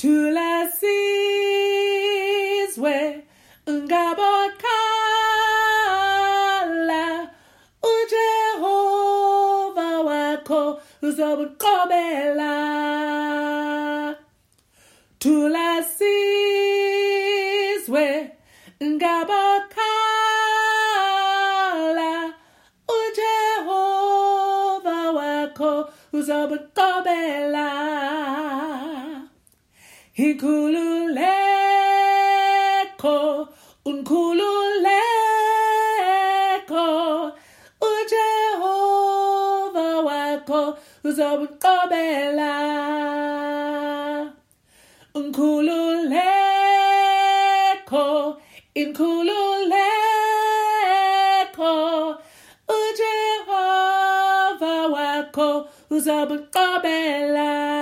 Tulasizwe ngabokhala uJehova wakho uzobuqobela. Tulasizwe ngabokhala uJehova wakho uzobuqobela. Inkululeko, unkululeko, uJehova wakho uzobuqobela. Unkululeko, inkululeko, uJehova wakho uzobuqobela.